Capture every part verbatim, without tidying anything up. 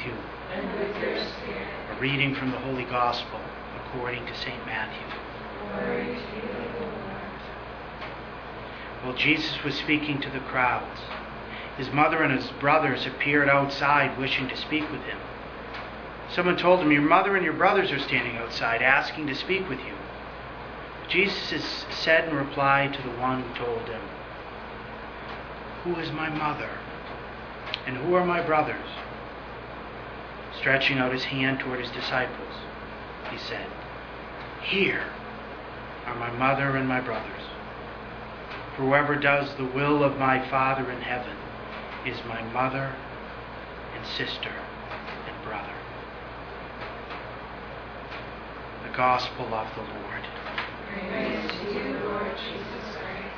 with you. And with your spirit. A reading from the Holy Gospel according to Saint Matthew. Glory to you, Lord. While Jesus was speaking to the crowds, his mother and his brothers appeared outside wishing to speak with him. Someone told him, "Your mother and your brothers are standing outside asking to speak with you." Jesus said in reply to the one who told him, "Who is my mother? And who are my brothers?" Stretching out his hand toward his disciples, he said, "Here are my mother and my brothers. For whoever does the will of my Father in heaven is my mother and sister and brother." The Gospel of the Lord. Praise to you, Lord Jesus Christ.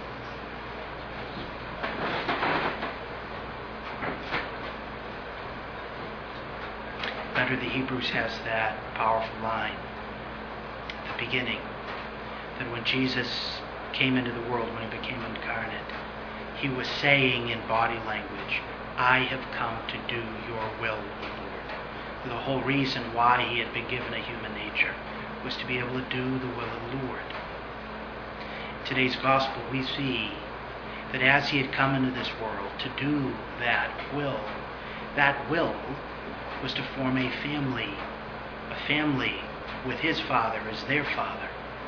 Letter of the Hebrews has that powerful line at the beginning, that when Jesus came into the world, when he became incarnate, he was saying in body language, "I have come to do your will, O Lord." The whole reason why he had been given a human nature was to be able to do the will of the Lord. In today's Gospel, we see that as he had come into this world to do that will, that will was to form a family, a family with his Father as their Father.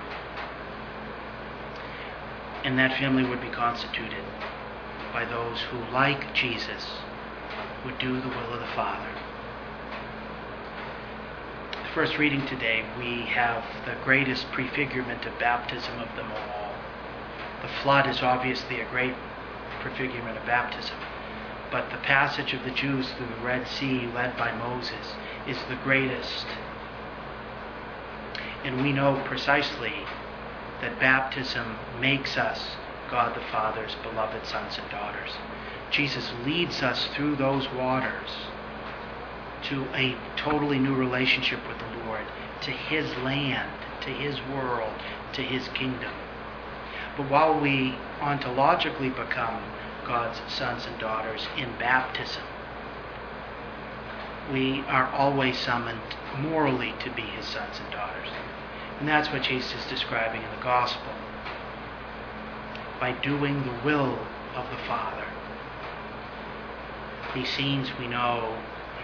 And that family would be constituted by those who, like Jesus, would do the will of the Father. The first reading today, we have the greatest prefigurement of baptism of them all. The flood is obviously a great prefigurement of baptism, but the passage of the Jews through the Red Sea led by Moses is the greatest. And we know precisely that baptism makes us God the Father's beloved sons and daughters. Jesus leads us through those waters to a totally new relationship with the Lord, to his land, to his world, to his kingdom. But while we ontologically become God's sons and daughters in baptism, we are always summoned morally to be his sons and daughters. And that's what Jesus is describing in the Gospel. By doing the will of the Father. These scenes we know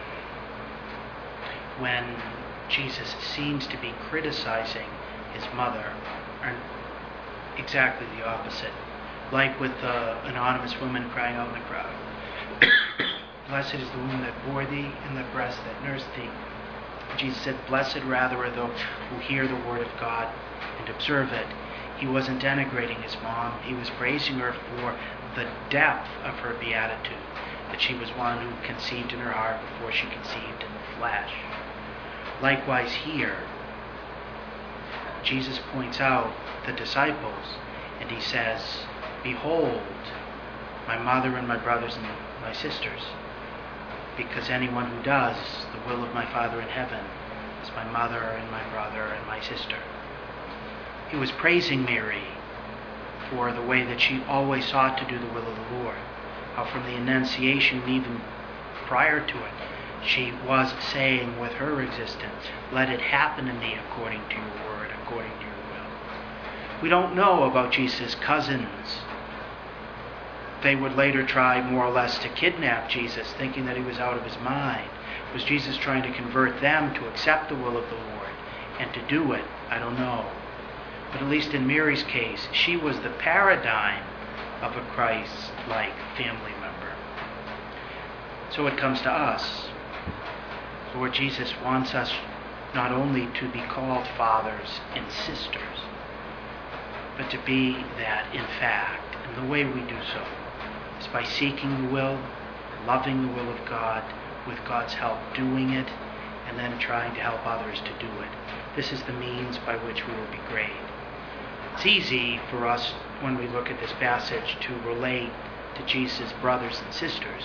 when Jesus seems to be criticizing his mother are exactly the opposite. Like with the anonymous woman crying out in the crowd, "Blessed is the womb that bore thee and the breast that nursed thee." Jesus said, "Blessed rather are those who hear the word of God and observe it." He wasn't denigrating his mom. He was praising her for the depth of her beatitude, that she was one who conceived in her heart before she conceived in the flesh. Likewise here, Jesus points out the disciples and he says, "Behold, my mother and my brothers and my sisters, because anyone who does the will of my Father in heaven is my mother and my brother and my sister." He was praising Mary for the way that she always sought to do the will of the Lord. How from the Annunciation, even prior to it, she was saying with her existence, "Let it happen in me according to your word, according to your will." We don't know about Jesus' cousins. They would later try more or less to kidnap Jesus, thinking that he was out of his mind. Was Jesus trying to convert them to accept the will of the Lord and to do it? I don't know. But at least in Mary's case, she was the paradigm of a Christ-like family member. So it comes to us. Lord Jesus wants us not only to be called fathers and sisters, but to be that in fact. And the way we do so is by seeking the will, loving the will of God, with God's help doing it, and then trying to help others to do it. This is the means by which we will be great. It's easy for us, when we look at this passage, to relate to Jesus' brothers and sisters.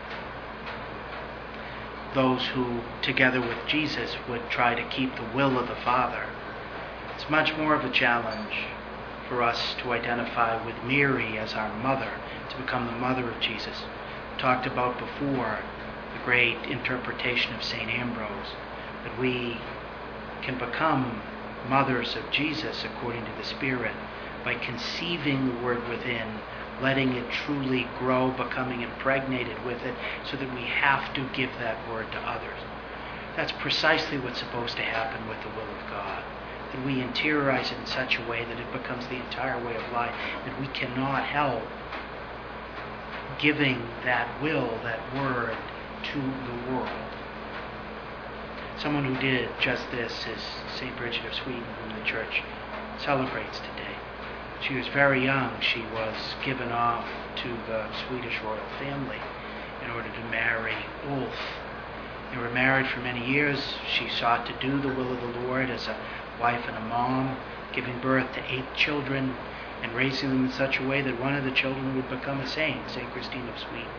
Those who, together with Jesus, would try to keep the will of the Father. It's much more of a challenge for us to identify with Mary as our mother, to become the mother of Jesus. We talked about before the great interpretation of Saint Ambrose, that we can become mothers of Jesus according to the Spirit by conceiving the Word within, letting it truly grow, becoming impregnated with it, so that we have to give that Word to others. That's precisely what's supposed to happen with the will of God. That we interiorize it in such a way that it becomes the entire way of life, that we cannot help giving that will, that Word, to the world. Someone who did just this is Saint Bridget of Sweden, whom the Church celebrates today. She was very young. She was given off to the Swedish royal family in order to marry Ulf. They were married for many years. She sought to do the will of the Lord as a wife and a mom, giving birth to eight children and raising them in such a way that one of the children would become a saint, Saint Christine of Sweden.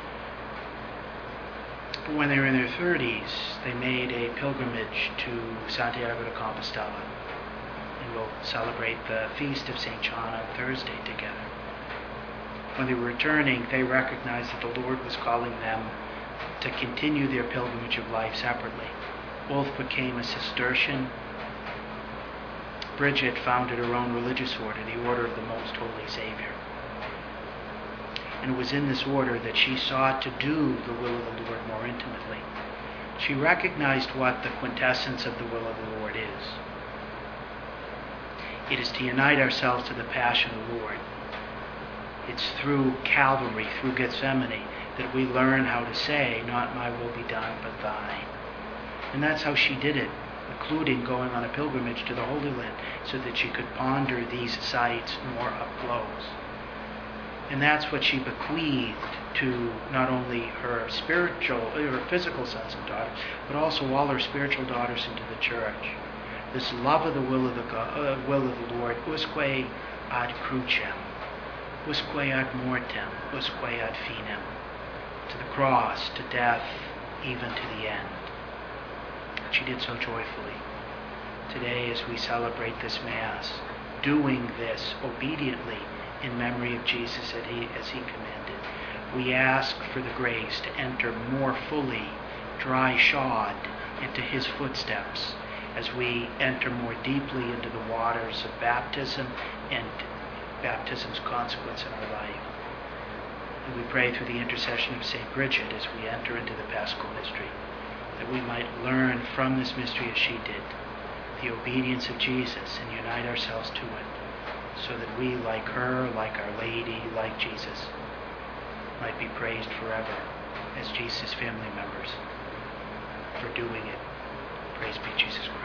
But when they were in their thirties, they made a pilgrimage to Santiago de Compostela, and we'll celebrate the feast of Saint John on Thursday together. When they were returning, they recognized that the Lord was calling them to continue their pilgrimage of life separately. Ulf became a Cistercian. Bridget founded her own religious order, the Order of the Most Holy Savior. And it was in this order that she sought to do the will of the Lord more intimately. She recognized what the quintessence of the will of the Lord is. It is to unite ourselves to the passion of the Lord. It's through Calvary, through Gethsemane, that we learn how to say, not my will be done, but thine. And that's how she did it, including going on a pilgrimage to the Holy Land, so that she could ponder these sights more up close. And that's what she bequeathed to not only her spiritual, her physical sons and daughters, but also all her spiritual daughters into the Church. This love of the will of the God, uh, will of the Lord, usque ad crucem, usque ad mortem, usque ad finem, to the cross, to death, even to the end. She did so joyfully. Today, as we celebrate this Mass, doing this obediently in memory of Jesus as he, as he commanded, we ask for the grace to enter more fully, dry-shod, into his footsteps as we enter more deeply into the waters of baptism and baptism's consequence in our life. And we pray through the intercession of Saint Bridget as we enter into the Paschal mystery, that we might learn from this mystery as she did, the obedience of Jesus, and unite ourselves to it, so that we, like her, like Our Lady, like Jesus, might be praised forever as Jesus' family members for doing it. Praise be Jesus Christ.